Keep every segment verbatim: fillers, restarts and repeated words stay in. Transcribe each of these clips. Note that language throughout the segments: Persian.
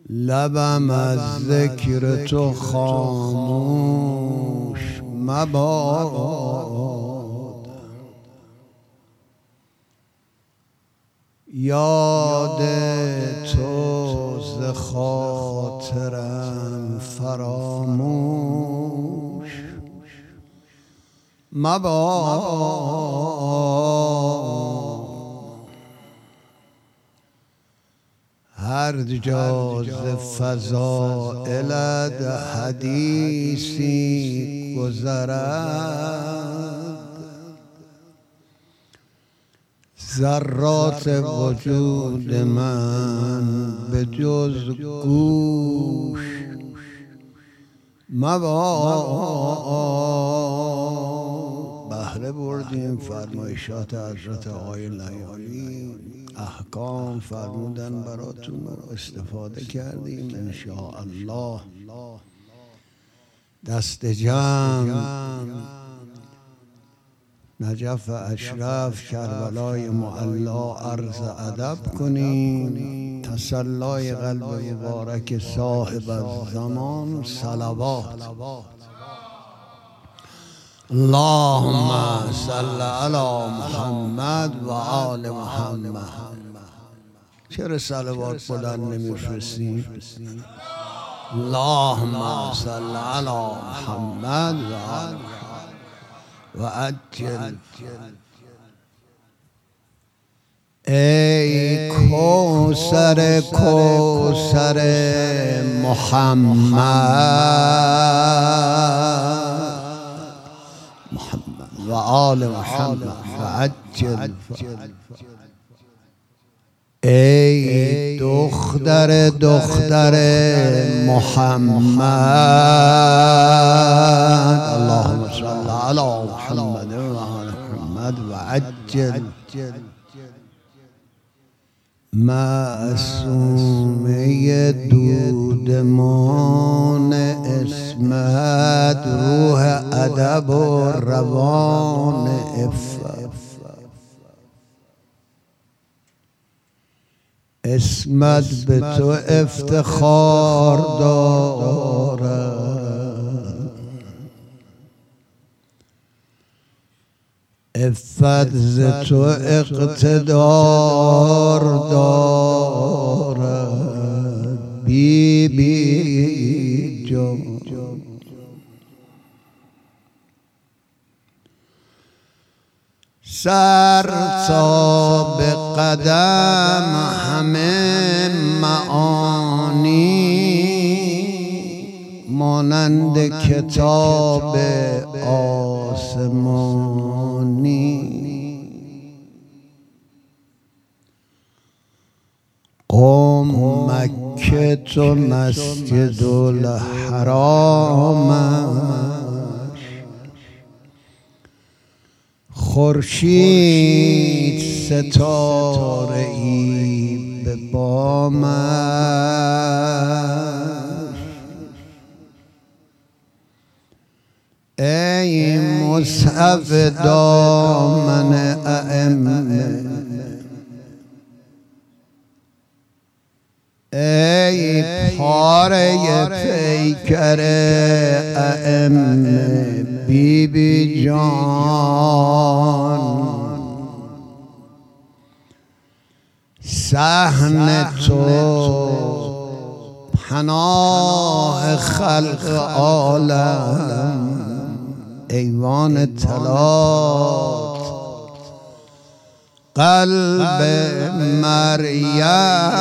لبم از ذکر تو خاموش مباد، یاد تو ز خاطرم فراموش مباد. هر جا ز فضائلت حدیثی گذرد، ذرات وجود من به جز گوش مباد. بهره بردیم فرمایشات حضرت آقای لیانی، احکام فرمودن براتون و استفاده کردیم. انشاءالله دست جمع نجف اشرف کربلای معلا عرض ادب کنیم. تسلای قلب مبارک صاحب الزمان صلوات. اللهم صل علی محمد و آل محمد. چرا صلوات بلند نمیفرستیم؟ اللهم صل علی محمد و آل محمد و عجل. ای کوثر کوثر محمد و آل محمد و عجل. ای دختر دختر محمد، اللهم صل علی محمد و آل محمد و عجل. معصومه دودمان اسمت، روح ادب و روان عفت. اسمت به تو افتخار دارد، عفت ز تو اقتدار دارد. بی بی جان سر تا به قدم همه معانی، مانند کتاب آسمانی. قم مکه تو مسجد الحرام، خورشید ستاره ای به بامش. ای مصحف دامن ائمه، ای پاره پیکر ائمه بی بی جان. صحن تو پناه خلق عالم، ایوان طلات قلب مریم.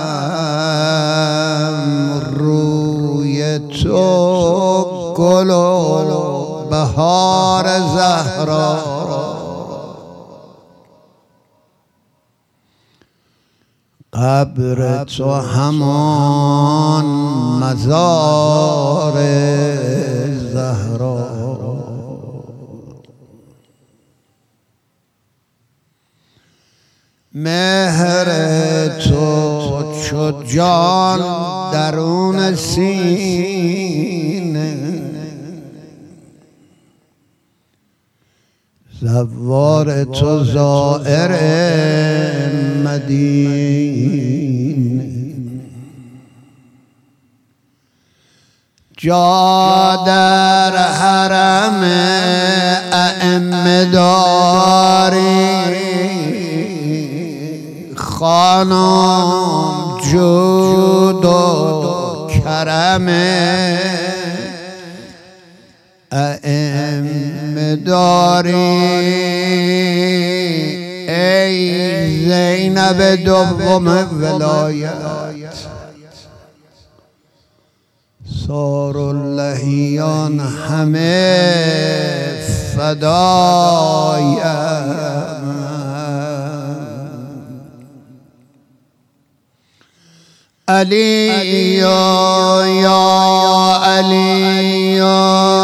روی تو گل و بهار زهرا، قبر تو همان مزار زهرا. مهر تو چو جان درون سینه، زوار تو زائر مدینه. جا در حرم ائمه داری، خانم جود و کرم ائمه داری. ای زینب دوم ولایت، سار اللهیان همه فدایم. علی یا علی یا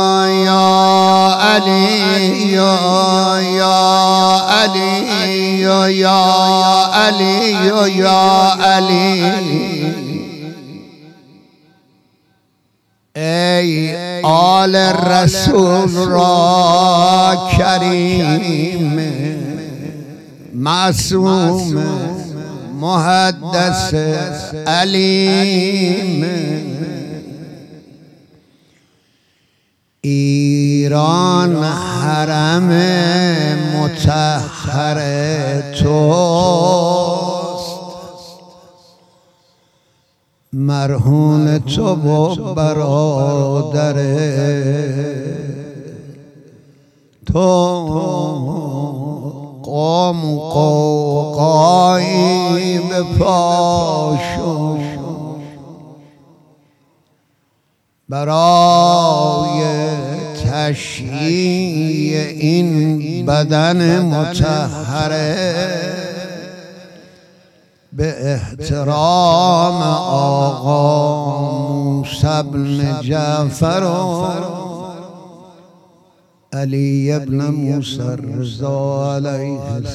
علی یا علی یا علی یا علی. ای آل رسول را کریم معصوم محدث علیم، ایران حرم مطهر توست، مرهون تو و برادر تو. قوم قوقایی به پاشو برای تشییع این بدن مطهره، به احترام آقا موسی بن جعفر و علی ابن موسی رضا علیه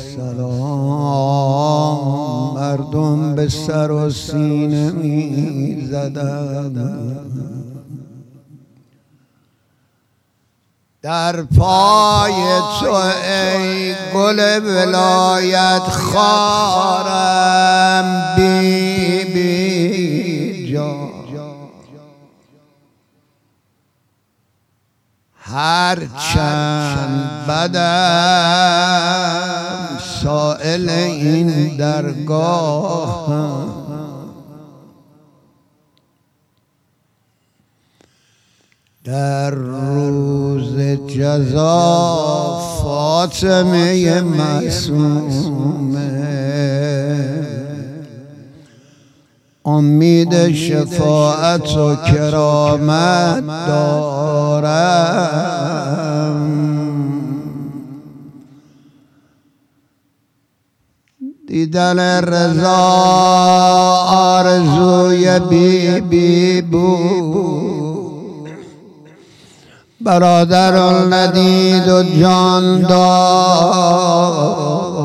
السلام، مردم به سر و سینه می زدن. در پای تو ای گل ولایت خارم بی بی جان، هر چند بدم سائل این درگاه، در روز جزا فاطمه معصومه، امید شفاعت و کرامت دارم. دیدن رضا آرزوی بی بی بود، برادران ندید و جان داد.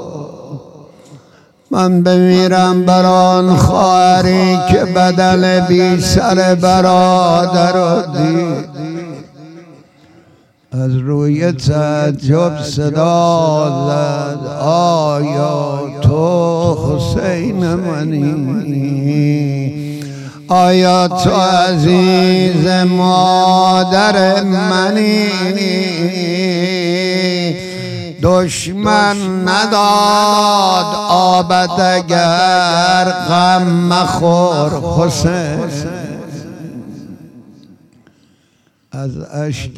من بمیرم بران خواهری که بدن بی سر برادر رو دید. از روی تعجب صدا زد آیا تو حسین منی؟ آیا تو عزیز مادر منی؟ دشمن نداد آبد اگر غم مخور حسین. از اشک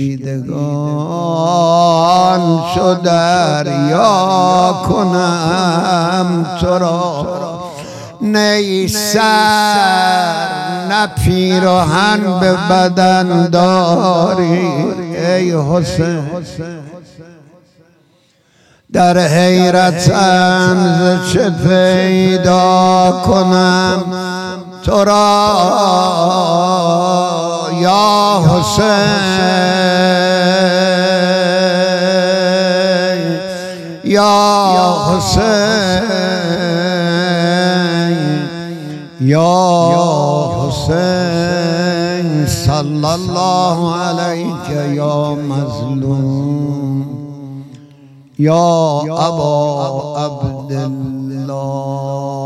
دیدگان چو دریا کنم تو را، نی سر نه پیراهن به بدن داری ای حسین. در حیرتم ز چه پیدا کنم تو را یا حسین، یا حسین، یا حسین. صلی الله علیک یا مظلوم یا ابا عبدالله.